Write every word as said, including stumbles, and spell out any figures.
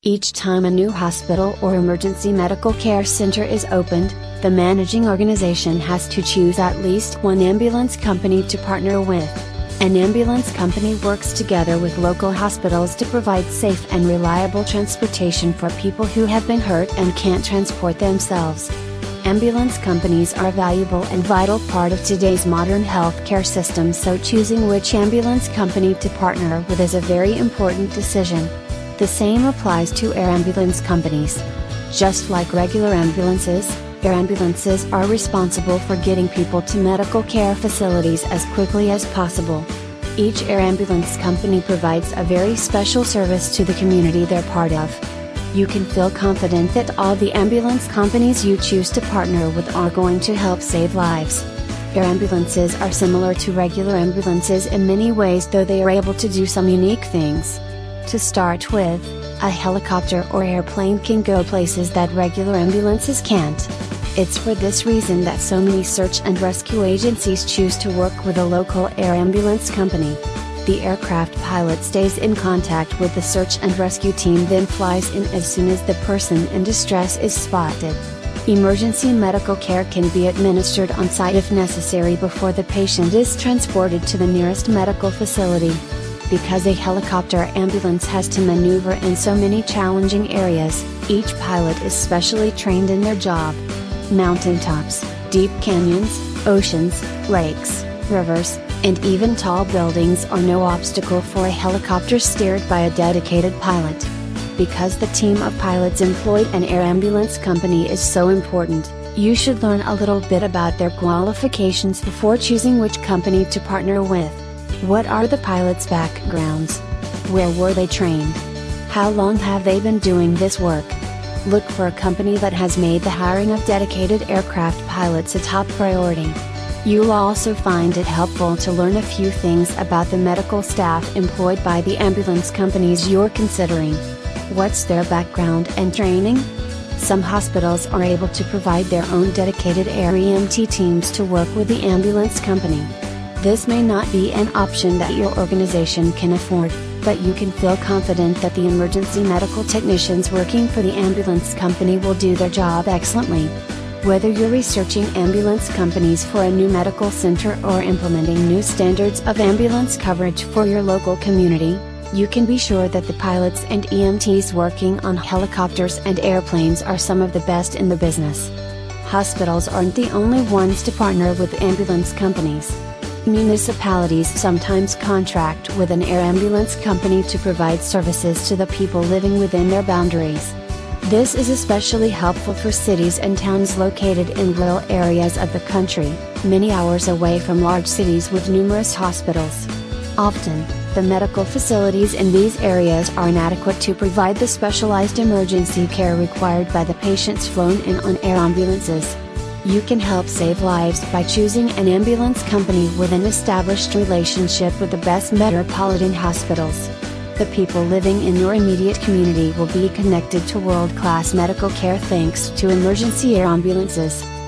Each time a new hospital or emergency medical care center is opened, the managing organization has to choose at least one ambulance company to partner with. An ambulance company works together with local hospitals to provide safe and reliable transportation for people who have been hurt and can't transport themselves. Ambulance companies are a valuable and vital part of today's modern healthcare system, so choosing which ambulance company to partner with is a very important decision. The same applies to air ambulance companies. Just like regular ambulances, air ambulances are responsible for getting people to medical care facilities as quickly as possible. Each air ambulance company provides a very special service to the community they're part of. You can feel confident that all the ambulance companies you choose to partner with are going to help save lives. Air ambulances are similar to regular ambulances in many ways, though they are able to do some unique things. To start with, a helicopter or airplane can go places that regular ambulances can't. It's for this reason that so many search and rescue agencies choose to work with a local air ambulance company. The aircraft pilot stays in contact with the search and rescue team, then flies in as soon as the person in distress is spotted. Emergency medical care can be administered on site if necessary before the patient is transported to the nearest medical facility. Because a helicopter ambulance has to maneuver in so many challenging areas, each pilot is specially trained in their job. Mountaintops, deep canyons, oceans, lakes, rivers, and even tall buildings are no obstacle for a helicopter steered by a dedicated pilot. Because the team of pilots employed an air ambulance company is so important, you should learn a little bit about their qualifications before choosing which company to partner with. What are the pilots' backgrounds? Where were they trained? How long have they been doing this work? Look for a company that has made the hiring of dedicated aircraft pilots a top priority. You'll also find it helpful to learn a few things about the medical staff employed by the ambulance companies you're considering. What's their background and training? Some hospitals are able to provide their own dedicated air E M T teams to work with the ambulance company. This may not be an option that your organization can afford, but you can feel confident that the emergency medical technicians working for the ambulance company will do their job excellently. Whether you're researching ambulance companies for a new medical center or implementing new standards of ambulance coverage for your local community, you can be sure that the pilots and E M Ts working on helicopters and airplanes are some of the best in the business. Hospitals aren't the only ones to partner with ambulance companies. Municipalities sometimes contract with an air ambulance company to provide services to the people living within their boundaries. This is especially helpful for cities and towns located in rural areas of the country, many hours away from large cities with numerous hospitals. Often, the medical facilities in these areas are inadequate to provide the specialized emergency care required by the patients flown in on air ambulances. You can help save lives by choosing an ambulance company with an established relationship with the best metropolitan hospitals. The people living in your immediate community will be connected to world-class medical care thanks to emergency air ambulances.